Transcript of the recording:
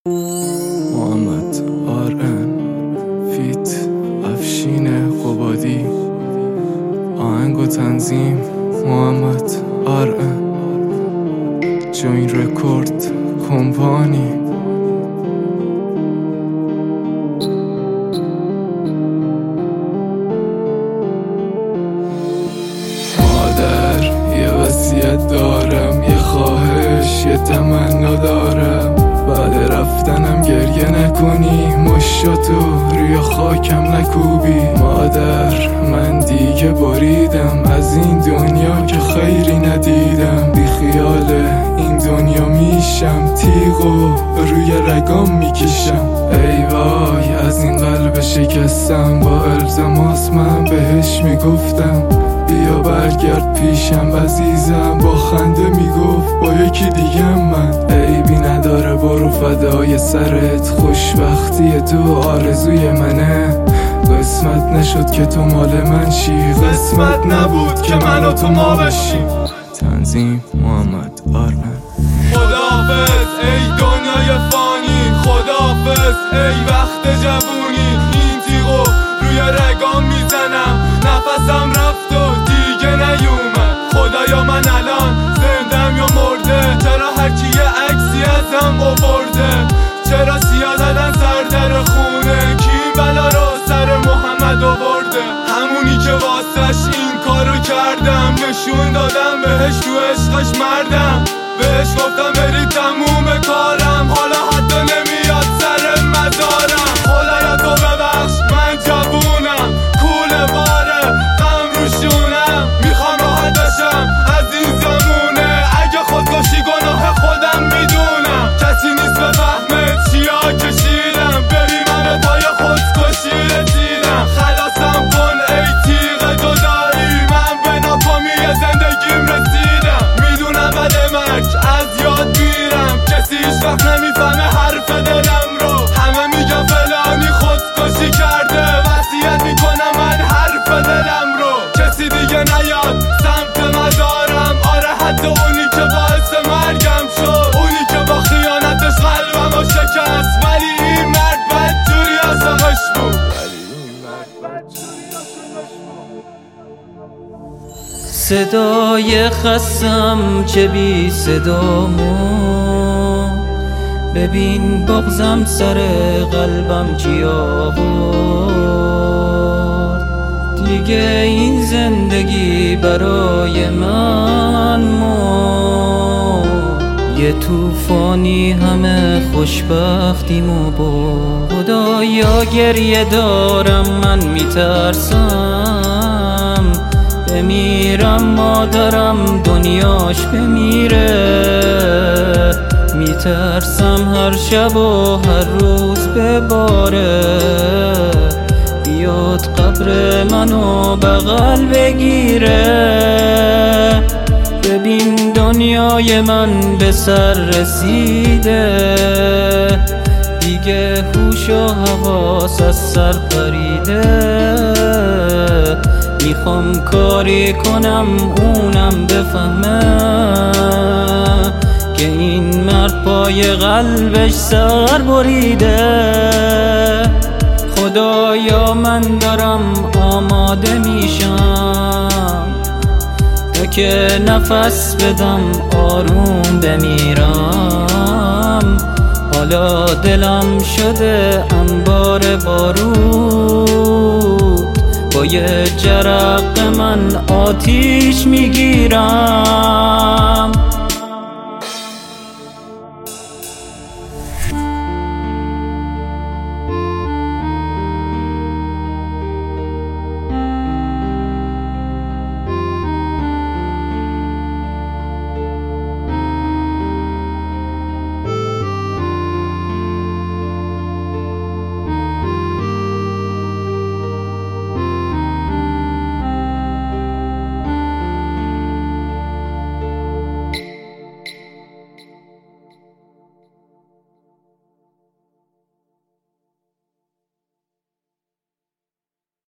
محمد آرن فیت افشین قبادی، آهنگ و تنظیم محمد آرن، جوین رکورد کمپانی. مادر یه وصیت دارم، یه خواهش، یه تمنا دارم، بعد رفتنم گریه نکنی، مشتو روی خاکم نکوبی. مادر من دیگه بریدم از این دنیا که خیری ندیدم، بی خیال این دنیا میشم، تیغو روی رگام میکشم. ای وای از این قلب شکستم، با التماس من بهش میگفتم بیا برگرد پیشم عزیزم، با خنده میگفت با یکی دیگه من. عیبی نداره برو فدای سرت، خوشبختی تو آرزوی منه، قسمت نشد که تو مال من شی، قسمت نبود که من و تو ما بشیم. تنظیم محمد آرن. خداحافظ ای دنیای فانی، خداحافظ ای وقت جوونی، این تیغو روی رگام میزنم، نفسم رفت و دیگه نیومد. خدایا من الان زندم یا مرده؟ چرا هرکی یه عکسی ازم آورده؟ چرا سیاه زدن سر در خونه؟ کی بلا رو سر محمد آورده؟ همونی که واسش این کارو کردم، نشون دادم بهش تو عشقش مردم، بهش گفتم بری تموم کارم، حالا حتی نمیاد سر مزارم. خدایا تو ببخش من جوونم، کوله باره غم روشونم، میخوام راحت بشم از این زمونه، اگه خودکشی گناه خودم میدونم، کسی نیست بفهمه چیا کشیدم، بری من پای خودکشی رسیدم. خلاصم کن ای تیغ جدایی، من به ناکامی زندگیم رسیدم، میدونم بعد مرگ از یاد میرم، کسی هیچ وقت نمیفهمه حرف دلم رو، همه میگن فلانی خودکشی کرده، وصیت میکنم من حرف دلم رو، کسی دیگه نیاد سمت مزارم. آره حتی اونی که باعث مرگم شد، اونی که با خیانتش قلبمو شکست، ولی این مرد بدجوری عاشقش بود. صدای خستم چه بی صدامو، ببین بغزم سر قلبم چی آورد، دیگه این زندگی برای من یه طوفانی همه خوشبختیمو برد. خدایا گریه دارم من میترسم بمیرم، مادرم دنیاش بمیره، میترسم هر شب و هر روز بباره، بیاد قبر منو بغل بگیره. ببین دنیای من به سر رسیده، دیگه هوش و حواس از سر پریده، میخوام کاری کنم اونم بفهمه که این مرد پای قلبش سر بریده. خدایا من دارم آماده میشم تا که نفس بدم آروم بمیرم، حالا دلم شده انبار بارود، با یه جرق من آتیش میگیرم.